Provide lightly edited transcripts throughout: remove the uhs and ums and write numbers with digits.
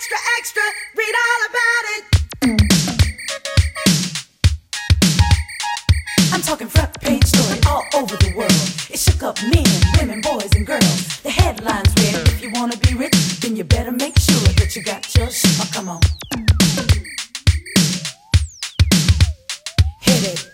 extra, extra, read all about it. I'm talking front page story all over the world. It shook up men, women, boys, and girls. The headlines read, if you wanna be rich, then you better make sure that you got your shit. Oh, come on. Hit it.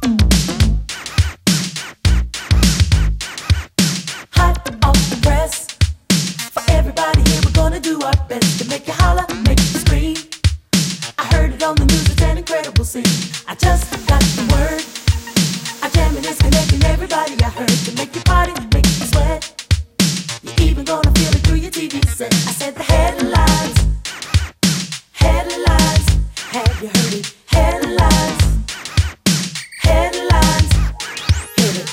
Hot off the press. For everybody here, we're gonna do our best to make you holler, make you scream. I heard it on the news, it's an incredible scene. I just got the word. Our jamming is connecting everybody. I heard to make you party, make you sweat. You're even gonna feel it through your TV set. I said the headlines, headlines. Have you heard it? Headlines, headlines. Hit it.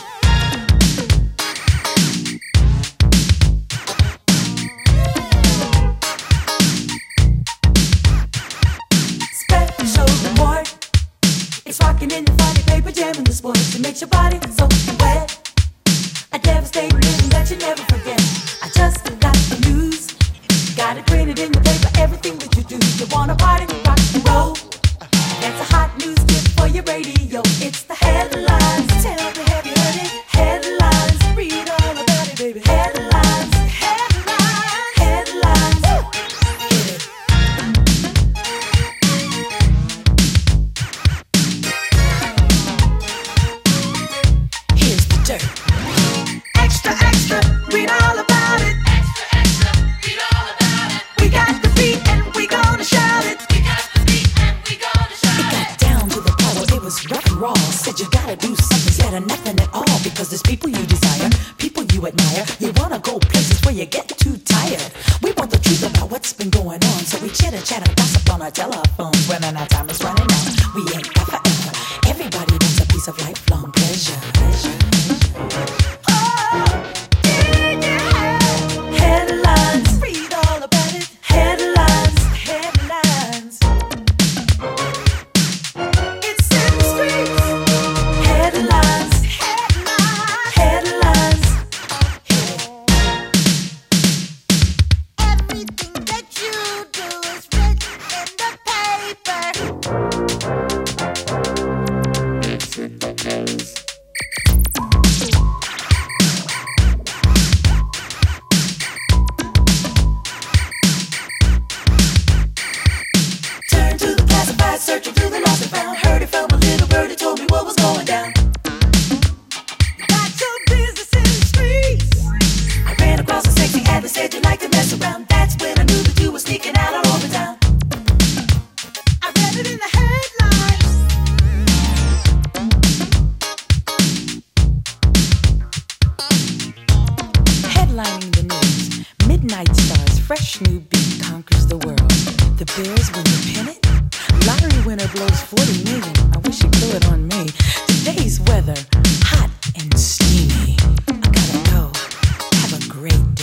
Special reward. It's rocking in your funny paper, jamming the sports. It makes your body so wet. A devastating vision that you never forget. I just got the news. Got it printed in the paper, everything that you do. You wanna party, rock and roll. That's a hot news tip for your radio. It's the headlines. Tell me, have you heard it? Headlines. Read all about it, baby. Headlines. Headlines. Headlines. Hit it. Here's the dirt. Extra, extra, read all about it. Extra, extra, read all about it. We got the beat and we gonna shout it. We got the beat and we gonna shout It got down to the power, it was rough and raw. Said you gotta do something instead of nothing at all. Because there's people you desire, people you admire. You wanna go places where you get too tired. We want the truth about what's been going on. So we chitter chatter, gossip on our telephones. When our time is running out, we ain't got forever. Everybody wants a piece of lifelong pleasure. Headlines, read all about it. Headlines, headlines. It's in the streets. Headlines, headlines, headlines. Everything that you do is written in the paper. Turned to the classified, searching through the lost and found. Heard it from a little bird, it told me what was going down. Got your business in the streets. I ran across a sexy ad that said you like to mess around. That's when I knew that you were sneaking out all over town. I read it in the headlines. Headlining the news, Midnight Stars, fresh new beat conquers the world. The Bears win the pennant. Lottery winner blows 40 million. I wish he blew it on me. Today's weather, hot and steamy. I gotta go. Have a great